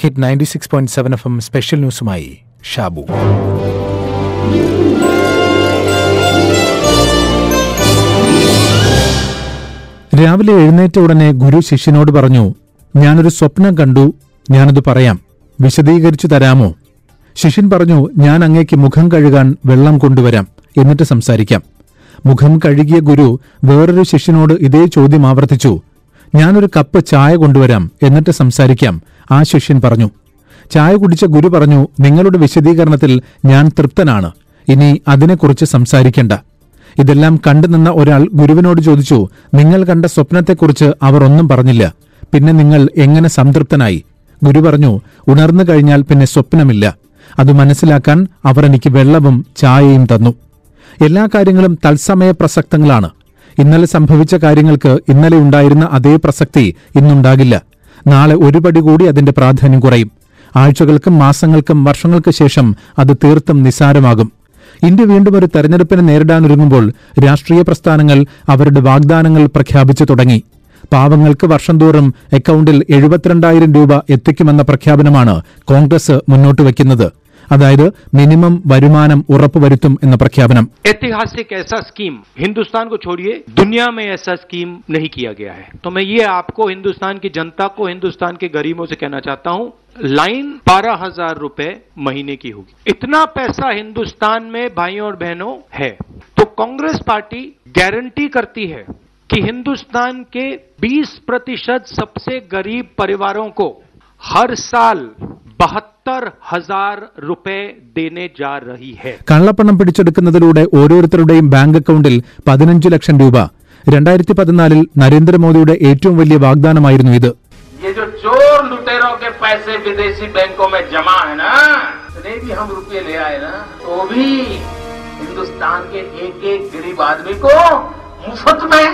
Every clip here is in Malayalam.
ഹിറ്റ് 96.7 FM സ്പെഷ്യൽ ന്യൂസുമായി ഷാബു. രാവിലെ എഴുന്നേറ്റ ഉടനെ ഗുരു ശിഷ്യനോട് പറഞ്ഞു, ഞാനൊരു സ്വപ്നം കണ്ടു, ഞാനത് പറയാം, വിശദീകരിച്ചു തരാമോ? ശിഷ്യൻ പറഞ്ഞു, ഞാൻ അങ്ങേക്ക് മുഖം കഴുകാൻ വെള്ളം കൊണ്ടുവരാം, എന്നിട്ട് സംസാരിക്കാം. മുഖം കഴുകിയ ഗുരു വേറൊരു ശിഷ്യനോട് ഇതേ ചോദ്യം ആവർത്തിച്ചു. ഞാനൊരു കപ്പ് ചായ കൊണ്ടുവരാം, എന്നിട്ട് സംസാരിക്കാം, ആ ശിഷ്യൻ പറഞ്ഞു. ചായ കുടിച്ച ഗുരു പറഞ്ഞു, നിങ്ങളുടെ വിശദീകരണത്തിൽ ഞാൻ തൃപ്തനാണ്, ഇനി അതിനെക്കുറിച്ച് സംസാരിക്കേണ്ട. ഇതെല്ലാം കണ്ടുനിന്ന ഒരാൾ ഗുരുവിനോട് ചോദിച്ചു, നിങ്ങൾ കണ്ട സ്വപ്നത്തെക്കുറിച്ച് അവർ ഒന്നും പറഞ്ഞില്ല, പിന്നെ നിങ്ങൾ എങ്ങനെ സംതൃപ്തനായി? ഗുരു പറഞ്ഞു, ഉണർന്നു കഴിഞ്ഞാൽ പിന്നെ സ്വപ്നമില്ല. അത് മനസ്സിലാക്കാൻ അവർ എനിക്ക് വെള്ളവും ചായയും തന്നു. എല്ലാ കാര്യങ്ങളും തത്സമയ പ്രസക്തങ്ങളാണ്. ഇന്നലെ സംഭവിച്ച കാര്യങ്ങൾക്ക് ഇന്നലെ ഉണ്ടായിരുന്ന അതേ പ്രസക്തി ഇന്നുണ്ടാകില്ല. നാളെ ഒരുപടി കൂടി അതിന്റെ പ്രാധാന്യം കുറയും. ആഴ്ചകൾക്കും മാസങ്ങൾക്കും വർഷങ്ങൾക്ക് ശേഷം അത് തീർത്തും നിസ്സാരമാകും. ഇന്ത്യ വീണ്ടും ഒരു തെരഞ്ഞെടുപ്പിനെ നേരിടാനൊരുങ്ങുമ്പോൾ രാഷ്ട്രീയ പ്രസ്ഥാനങ്ങൾ അവരുടെ വാഗ്ദാനങ്ങൾ പ്രഖ്യാപിച്ചു തുടങ്ങി. പാവങ്ങൾക്ക് വർഷം തോറും അക്കൌണ്ടിൽ 72,000 രൂപ എത്തിക്കുമെന്ന പ്രഖ്യാപനമാണ് കോൺഗ്രസ് മുന്നോട്ട് വയ്ക്കുന്നത്. അതായത് മിനിമം വരുമാനം ഉറപ്പുവരുത്തും എന്ന പ്രഖ്യാപനം. ऐतिहासिक ऐसा स्कीम हिंदुस्तान को छोड़िए, दुनिया में ऐसा स्कीम नहीं किया गया है. तो मैं ये आपको, हिंदुस्तान की जनता को, हिंदुस्तान के गरीबों से कहना चाहता हूं, लाइन 12,000 रुपए महीने की होगी. इतना पैसा हिंदुस्तान में भाइयों और बहनों है. तो कांग्रेस पार्टी गारंटी करती है कि हिंदुस्तान के 20% सबसे गरीब परिवारों को हर साल 72,000 रुपए देने जा रही है. കള്ളപ്പണം പിടിച്ചെടുക്കുന്നതിലൂടെ ഓരോരുത്തരുടെയും ബാങ്ക് അക്കൌണ്ടിൽ 15 ലക്ഷം രൂപ. 2014 നരേന്ദ്രമോദിയുടെ ഏറ്റവും വലിയ വാഗ്ദാനമായിരുന്നു ഇത്. ये जो चोर लुटेरों के पैसे विदेशी बैंकों में जमा है ना, इतने भी हम रुपये ले आए ना, तो भी हिंदुस्तान के एक गरीब आदमी को मुफ्त में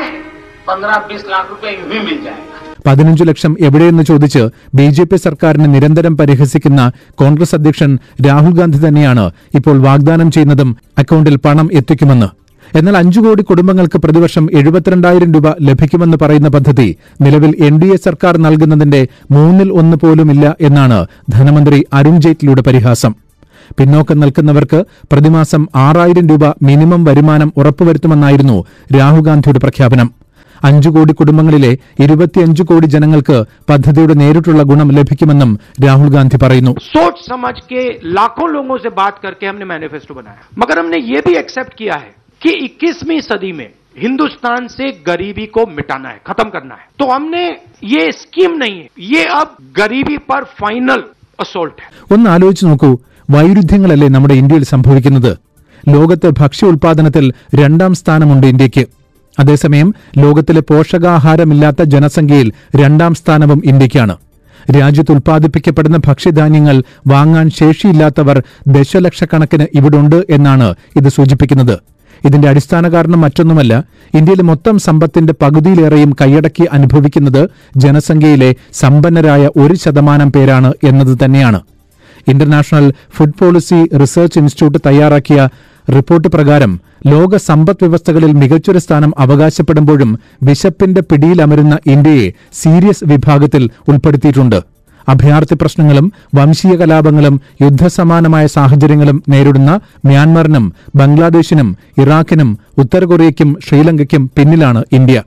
15-20 लाख रुपए यूं ही मिल जाएगा. 15 ലക്ഷം എവിടെയെന്ന് ചോദിച്ച് BJP സർക്കാരിനെ നിരന്തരം പരിഹസിക്കുന്ന കോൺഗ്രസ് അധ്യക്ഷൻ രാഹുൽ ഗാന്ധി തന്നെയാണ് ഇപ്പോൾ വാഗ്ദാനം ചെയ്യുന്നതും അക്കൌണ്ടിൽ പണം എത്തിക്കുമെന്ന്. എന്നാൽ 5 കോടി കുടുംബങ്ങൾക്ക് പ്രതിവർഷം 72,000 രൂപ ലഭിക്കുമെന്ന് പറയുന്ന പദ്ധതി നിലവിൽ NDA സർക്കാർ നൽകുന്നതിന്റെ 1/3 പോലുമില്ല എന്നാണ് ധനമന്ത്രി അരുൺ ജെയ്റ്റ്ലിയുടെ പരിഹാസം. പിന്നോക്കം നിൽക്കുന്നവർക്ക് പ്രതിമാസം 6,000 രൂപ മിനിമം വരുമാനം ഉറപ്പുവരുത്തുമെന്നായിരുന്നു രാഹുൽ ഗാന്ധിയുടെ പ്രഖ്യാപനം. 5 കോടി കുടുംബങ്ങളിലെ 25 കോടി ജനങ്ങൾക്ക് പദ്ധതിയുടെ നേരിട്ടുള്ള ഗുണം ലഭിക്കുമെന്നും രാഹുൽ ഗാന്ധി പറയുന്നു. सोच समझ के लाखों लोगों से बात करके हमने मैनिफेस्टो बनाया, मगर हमने ये भी एक्सेप्ट किया है कि 21वीं सदी में हिंदुस्तान से गरीबी को मिटाना है, खत्म करना है. तो हमने ये स्कीम नहीं है, ये अब गरीबी पर फाइनल असोल्ट है. ഒന്ന് ആലോചിച്ച് നോക്കൂ, വൈരുദ്ധ്യങ്ങളല്ലേ നമ്മുടെ ഇന്ത്യയിൽ സംഭവിക്കുന്നത്. ലോകത്ത് ഭക്ഷ്യ ഉൽപാദനത്തിൽ 2ാം സ്ഥാനമുണ്ട് ഇന്ത്യയ്ക്ക്. അതേസമയം ലോകത്തിലെ പോഷകാഹാരമില്ലാത്ത ജനസംഖ്യയിൽ 2ാം സ്ഥാനവും ഇന്ത്യയ്ക്കാണ്. രാജ്യത്ത് ഉൽപ്പാദിപ്പിക്കപ്പെടുന്ന ഭക്ഷ്യധാന്യങ്ങൾ വാങ്ങാൻ ശേഷിയില്ലാത്തവർ ദശലക്ഷക്കണക്കിന് ഇവിടുണ്ട് എന്നാണ് ഇത് സൂചിപ്പിക്കുന്നത്. ഇതിന്റെ അടിസ്ഥാന കാരണം മറ്റൊന്നുമല്ല, ഇന്ത്യയിലെ മൊത്തം സമ്പത്തിന്റെ പകുതിയിലേറെയും കൈയടക്കി അനുഭവിക്കുന്നത് ജനസംഖ്യയിലെ സമ്പന്നരായ 1% പേരാണ് എന്നത് തന്നെയാണ്. International Food Policy Research Institute തയ്യാറാക്കിയ റിപ്പോർട്ട് പ്രകാരം ലോക സമ്പദ് വ്യവസ്ഥകളിൽ മികച്ചൊരു സ്ഥാനം അവകാശപ്പെടുമ്പോഴും വിശപ്പിന്റെ പിടിയിലമരുന്ന ഇന്ത്യയെ സീരിയസ് വിഭാഗത്തിൽ ഉൾപ്പെടുത്തിയിട്ടുണ്ട്. അഭയാർത്ഥി പ്രശ്നങ്ങളും വംശീയ കലാപങ്ങളും യുദ്ധസമാനമായ സാഹചര്യങ്ങളും നേരിടുന്ന മ്യാൻമറിനും ബംഗ്ലാദേശിനും ഇറാഖിനും ഉത്തര കൊറിയയ്ക്കും ശ്രീലങ്കയ്ക്കും പിന്നിലാണ് ഇന്ത്യ.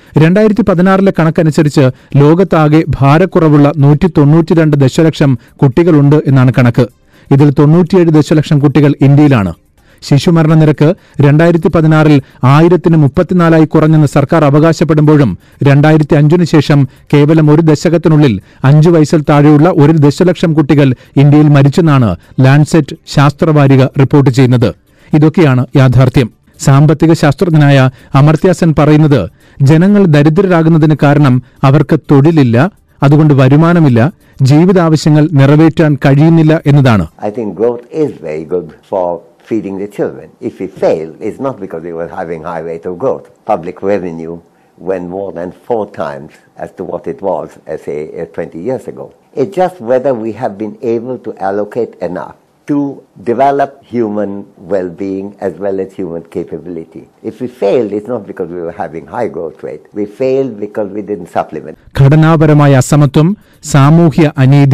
2016 കണക്കനുസരിച്ച് ലോകത്താകെ ഭാരക്കുറവുള്ള 192 ദശലക്ഷം കുട്ടികളുണ്ട് എന്നാണ് കണക്ക്. ഇതിൽ 97 ദശലക്ഷം കുട്ടികൾ ഇന്ത്യയിലാണ്. ശിശുമരണ നിരക്ക് 2016 1034 കുറഞ്ഞെന്ന് സർക്കാർ അവകാശപ്പെടുമ്പോഴും 2005 ശേഷം കേവലം 1 ദശകത്തിനുള്ളിൽ 5 വയസ്സിൽ താഴെയുള്ള 1 ദശലക്ഷം കുട്ടികൾ ഇന്ത്യയിൽ മരിച്ചെന്നാണ് ലാൻസെറ്റ് ശാസ്ത്രവാരിക റിപ്പോർട്ട് ചെയ്യുന്നത്. ഇതൊക്കെയാണ് യാഥാർത്ഥ്യം. സാമ്പത്തിക ശാസ്ത്രജ്ഞനായ അമർത്യ സെൻ പറയുന്നത്, ജനങ്ങൾ ദരിദ്രരാകുന്നതിന് കാരണം അവർക്ക് തൊഴിലില്ല, അതുകൊണ്ട് വരുമാനമില്ല, ജീവിതാവശ്യങ്ങൾ നിറവേറ്റാൻ കഴിയുന്നില്ല എന്നതാണ്. I think growth is very good for feeding the children. If we fail, it's not because we were having high rate of growth. Public revenue went more than 4 times as to what it was, say, 20 years ago. It's just whether we have been able to allocate enough to develop human well-being as well as human capability. If we failed, it's not because we were having high growth rate. We failed because we didn't supplement. ഘടനാപരമായ അസമത്വം, സാമൂഹ്യ അനീതി,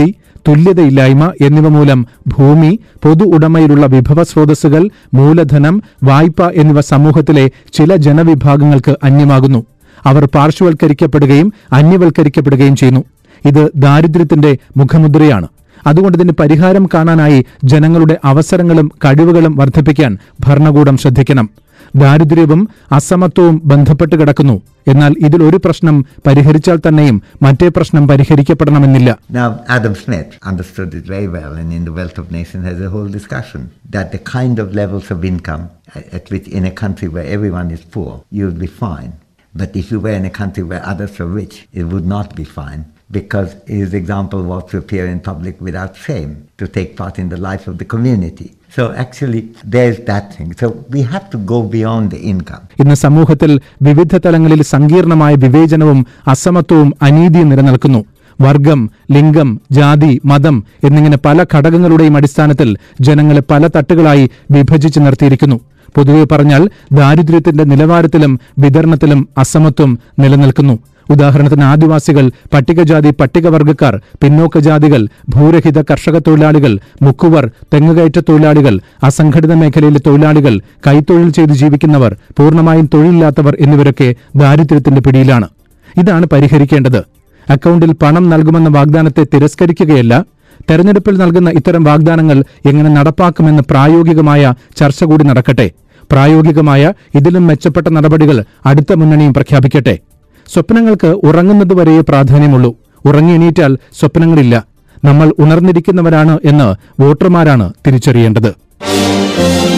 തുല്യതയില്ലായ്മ എന്നിവ മൂലം ഭൂമി, പൊതു ഉടമയിലുള്ള വിഭവ സ്രോതസ്സുകൾ, മൂലധനം, വായ്പ എന്നിവ സമൂഹത്തിലെ ചില ജനവിഭാഗങ്ങൾക്ക് അന്യമാകുന്നു. അവർ പാർശ്വവൽക്കരിക്കപ്പെടുകയും അന്യവൽക്കരിക്കപ്പെടുകയും ചെയ്യുന്നു. ഇത് ദാരിദ്ര്യത്തിന്റെ മുഖമുദ്രയാണ്. അതുകൊണ്ട് ഇതിന് പരിഹാരം കാണാനായി ജനങ്ങളുടെ അവസരങ്ങളും കഴിവുകളും വർദ്ധിപ്പിക്കാൻ ഭരണകൂടം ശ്രദ്ധിക്കണം. ദാരിദ്ര്യവും അസമത്വവും ബന്ധപ്പെട്ട് കിടക്കുന്നു. എന്നാൽ ഇതിൽ ഒരു പ്രശ്നം പരിഹരിച്ചാൽ തന്നെയും മറ്റേ പ്രശ്നം പരിഹരിക്കപ്പെടണമെന്നില്ല. Now, Adam Smith understood it very well, and in The Wealth of Nations has a whole discussion that the kind of levels of income at which in a country where everyone is poor, you will be fine. But if you were in a country where others are rich, it would not be fine. Because his example was to appear in public without shame, to take part in the life of the community. So actually, there's that thing. So we have to go beyond the income. ഇന്ന് സമൂഹത്തിൽ വിവിധ തലങ്ങളിൽ സങ്കീർണമായ വിവേചനവും അസമത്വവും അനീതിയും നിലനിൽക്കുന്നു. വർഗം, ലിംഗം, ജാതി, മതം എന്നിങ്ങനെ പല ഘടകങ്ങളുടെയും അടിസ്ഥാനത്തിൽ ജനങ്ങളെ പല തട്ടുകളായി വിഭജിച്ച് നിർത്തിയിരിക്കുന്നു. പൊതുവെ പറഞ്ഞാൽ ദാരിദ്ര്യത്തിന്റെ നിലവാരത്തിലും വിതരണത്തിലും അസമത്വം നിലനിൽക്കുന്നു. ഉദാഹരണത്തിന് ആദിവാസികൾ, പട്ടികജാതി പട്ടികവർഗക്കാർ, പിന്നോക്ക ജാതികൾ, ഭൂരഹിത കർഷക തൊഴിലാളികൾ, മുക്കുവർ, തെങ്ങുകയറ്റ തൊഴിലാളികൾ, അസംഘടിത മേഖലയിലെ തൊഴിലാളികൾ, കൈത്തൊഴിൽ ചെയ്ത് ജീവിക്കുന്നവർ, പൂർണ്ണമായും തൊഴിലില്ലാത്തവർ എന്നിവരൊക്കെ ദാരിദ്ര്യത്തിന്റെ പിടിയിലാണ്. ഇതാണ് പരിഹരിക്കേണ്ടത്. അക്കൌണ്ടിൽ പണം നൽകുമെന്ന വാഗ്ദാനത്തെ തിരസ്കരിക്കുകയല്ല. തെരഞ്ഞെടുപ്പിൽ നൽകുന്ന ഇത്തരം വാഗ്ദാനങ്ങൾ എങ്ങനെ നടപ്പാക്കുമെന്ന് പ്രായോഗികമായ ചർച്ച കൂടി നടക്കട്ടെ. പ്രായോഗികമായ ഇതിലും മെച്ചപ്പെട്ട നടപടികൾ അടുത്ത മുന്നണിയും പ്രഖ്യാപിക്കട്ടെ. സ്വപ്നങ്ങൾക്ക് ഉറങ്ങുന്നതുവരെയേ പ്രാധാന്യമുള്ളൂ. ഉറങ്ങിയെണീറ്റാൽ സ്വപ്നങ്ങളില്ല. നമ്മൾ ഉണർന്നിരിക്കുന്നവരാണ് എന്ന് വോട്ടർമാരാണ് തിരിച്ചറിയേണ്ടത്.